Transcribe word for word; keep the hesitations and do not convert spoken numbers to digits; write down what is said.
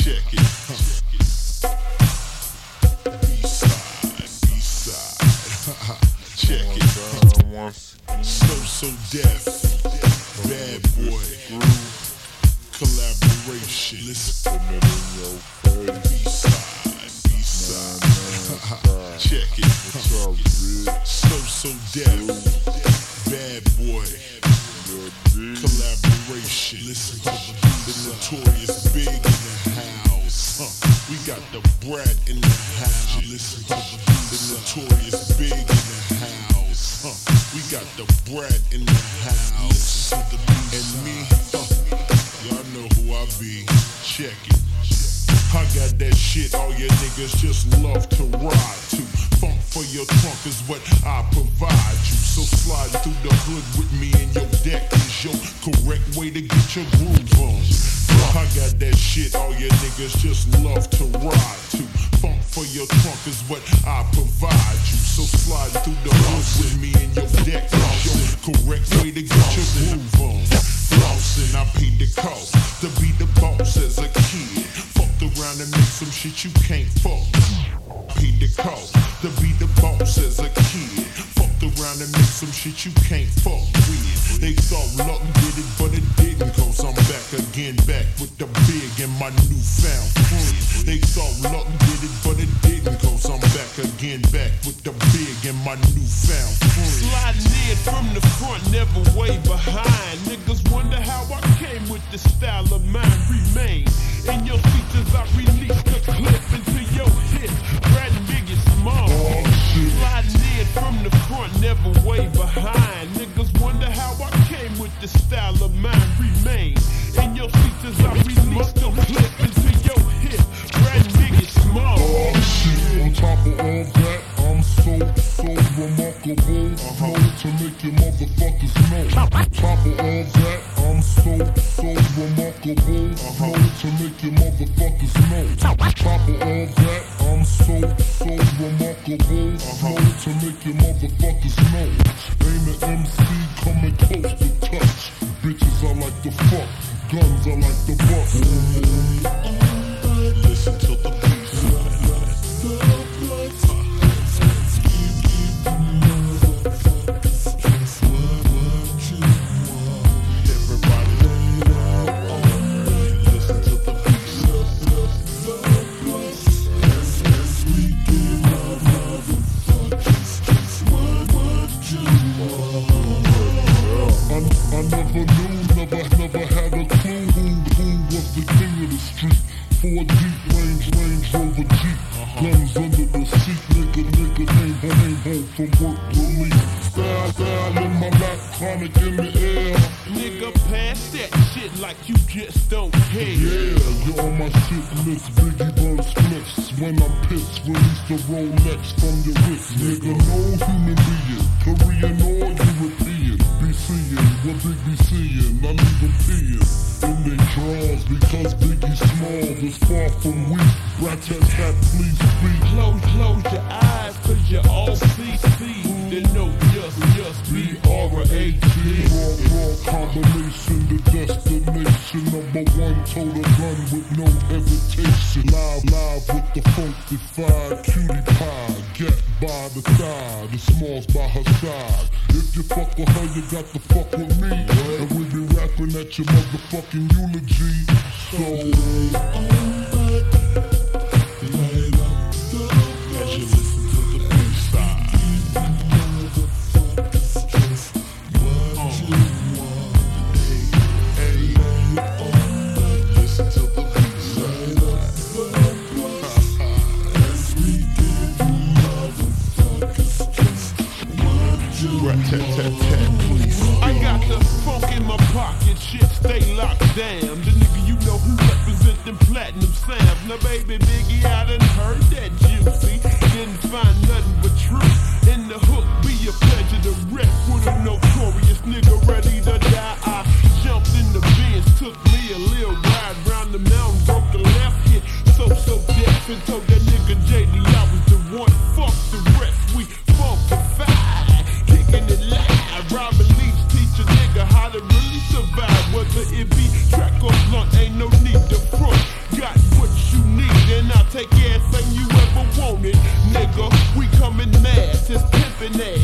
Check it. B-side, B-side. Check it. So So Def, Bad Boy, collaboration. Listen. B-side, B-side. Check it. So So Def, Bad Boy, collaboration. Listen to the Notorious Big in the house. Huh. We got the Brat in the house. Listen to the Notorious Big in the house. Huh. We got the Brat in the house. And me, huh. Y'all know who I be. Check it. I got that shit all your niggas just love to ride to. Funk for your trunk is what I provide you. So slide through the hood with me and your deck is your correct way to get your groove on. I got that shit all your niggas just love to ride to. Funk for your trunk is what I provide you. So slide through the hood with me and your deck is your correct way to get your groove on. Flossin', I paid the cost to be the boss as a kid. Fucked around and make some shit you can't fuck. Paid the cost to be the boss as a kid. Fucked around and make some shit you can't fuck with. They thought luck did it, but it didn't. Cause I'm back again, back with the big and my newfound friend. They thought luck did it, but it didn't. Cause I'm back again, back with the big and my newfound friend. Sliding in from the front, never way behind. Niggas wonder how I came with the style of mine. Remain in your features, I release the clip into your hip. Brad big and small. Sliding in from the front, never way behind. Niggas wonder how I came with the style of mine. Remain in your features, I release the clip into your hip. Brad big and small. Oh shit, on top of all that, I'm so, so remarkable. Uh-huh. Flow to make you motherfuckers know. Top of all that, I'm so, so remarkable. Uh-huh. Flow to make you motherfuckers know. Top of all that, I'm so, so remarkable. Uh-huh. Flow to make you motherfuckers know. Ain't an M C coming close to touch. Bitches I like to fuck, guns I like to bust. Listen to the beat. Four deep range, Range Rover Jeep. Uh-huh. Guns under the seat, nigga, nigga, name home, name home from work relief. Style, style in my lap, chronic in the air. Nigga, pass that shit like you just don't care. Yeah, you're on my shit list, Biggie burn splits. When I'm pissed, release the Rolex from your wrist. Nigga, no human being, Korean or European. Be seeing what Big be seeing, not even peeing in they drawers because Biggie's small is far from weak. Rat-tat-tat, please speak. Close, close your eyes, cause you all see, see. They know just, just B R A T. Raw, raw combination, the destination. Number one, total gun with no hesitation. Live, live with the funkified cutie pie. Get by the thigh, the smalls by her side. If you fuck with her, you got to fuck with me. And we be rapping at your motherfucking eulogy. So, as you listen to the B-side. Listen to the B-side. Rat-tat-tat-tat, please. I got the funk in my pocket, shit stay locked down. The nigga you know who represent them platinum sounds. Now baby Biggie, I done heard that juicy. Didn't find nothing but truth in the hook. Be a pleasure to rap with a notorious nigga ready to die. I jumped in the Benz, took me a little ride round the mountain, broke the left hit. So so deaf and told that nigga J D I was the one. Fuck the rest, we funkified, kicking it live. Robin Leach teach a nigga how to really survive. Whether it be track or blunt, ain't no need to front. Got what you and I'll take everything you ever wanted, nigga. We coming mass, it's pimpin' ass.